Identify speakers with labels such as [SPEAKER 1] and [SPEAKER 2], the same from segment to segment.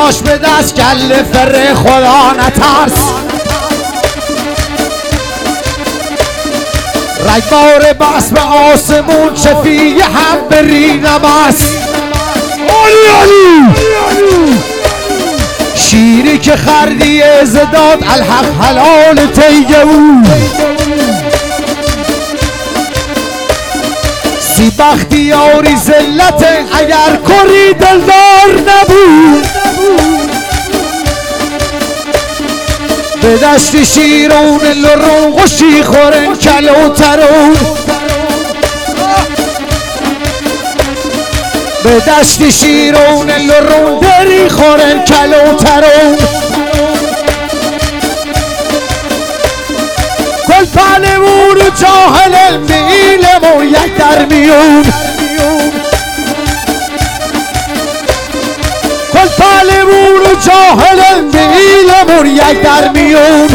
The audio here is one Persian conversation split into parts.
[SPEAKER 1] لاش به دست کل فر خدا نترس رگبار بس به آسمون شفیه هم بری نمس علی علی شیری که خردی ازداد الحق حلال تیگه بود سی بختیاری زلت اگر کری دلدار نبود به دشت شیرون لرون خوشی خورن کلوترون به دشت شیرون لرون دری خورن کلوترون کل پنمون و جاهل بیلمون یک در میون کل پنمون و جاهل بیلمون یک در میون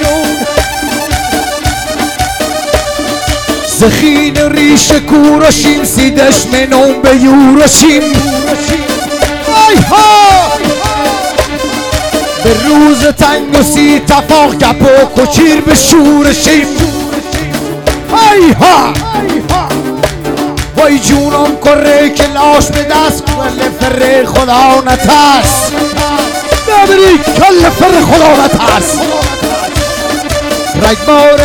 [SPEAKER 1] زخین ریش کورشیم سیدش منون به یورشیم ای ها به روز تنگ و سی تفاق گپ و کچیر به شورشیم ای ها وای جونم کره که لاش به دست کل فر خدا نترس نبری کل فر خدا نترس رگبار